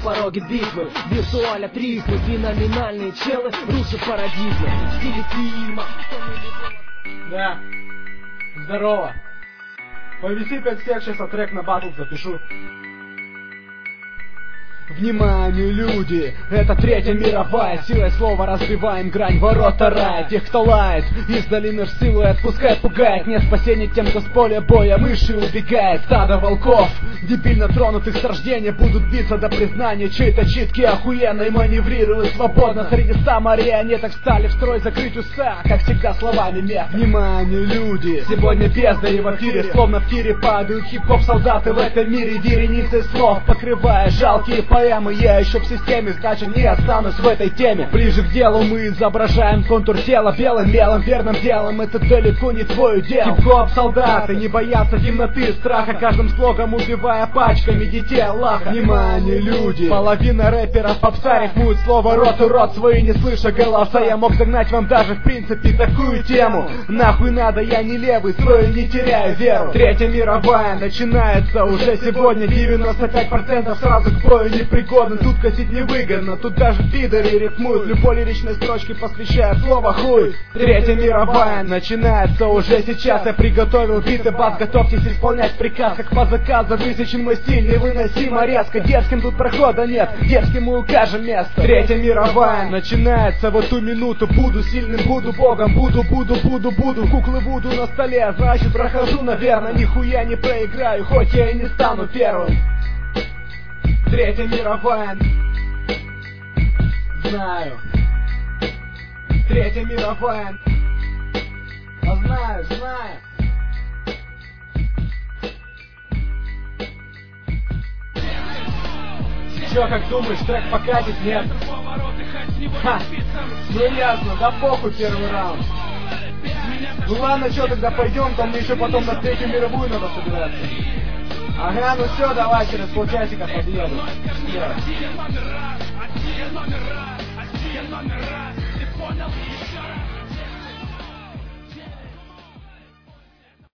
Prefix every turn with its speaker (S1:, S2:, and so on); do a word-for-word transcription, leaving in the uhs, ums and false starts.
S1: пороге битвы. Виртуалят рифмы, феноменальные челы, рушат парадигмы. В стиле фильма.
S2: Да, здорово. Повиси пять сек, сейчас а трек на батл запишу.
S3: Внимание, люди! Это третья мировая. Силой слова разбиваем грань ворота рая. Тех, кто лает, издали мир силой отпускает, пугает. Нет спасения тем, кто с поля боя мыши убегает. Стадо волков, дебильно тронутых с рождения, будут биться до признания чьей-то читки охуенной. Маневрируют свободно среди ста марионеток. Встали в строй закрыть уста, как всегда словами мех. Внимание, люди! Сегодня бездна и в эфире, словно в тире падают хип-хоп солдаты в этом мире. Вереницы слов, покрывая жалкие поэмы. Я еще в системе, значит не останусь в этой теме. Ближе к делу мы изображаем контур тела белым мелом, верным делом. Это далеко не твое дело. Хип-хоп солдаты не боятся темноты, страха, каждым слогом убивая пачками детей Аллаха. Внимание, люди! Половина рэперов попса рифмует слово рот и рот свои, не слыша голоса. Я мог загнать вам даже в принципе такую тему. Нахуй надо, я не левый, строю не теряю веру. Третья мировая начинается уже сегодня. Девяносто пять процентов сразу к бою непригодны. Тут косить невыгодно, тут даже пидоры рифмуют. Любой лиричной строчке посвящая слово хуй. Третья мировая начинается уже сейчас. Я приготовил бит и бас, готовьтесь исполнять приказ. Как по заказу высечен мой стиль, невыносимо резко. Дерзким тут прохода нет, дерзким мы укажем место. Третья мировая начинается в эту минуту. Буду сильным, буду богом, буду, буду, буду, буду. Куклы буду на столе, значит прохожу, наверное. Нихуя не проиграю, хоть я и не стану первым. Третья мировая. Знаю. Третья мировая. Я знаю, знаю. Чё, как думаешь, трек покатит? Нет? Ха. Ну ясно, да похуй первый раунд. Ну ладно, чё, тогда пойдем, там мне еще потом на третью мировую надо собираться. Ага, ну все, давай, через полчасика подъеду. Yeah.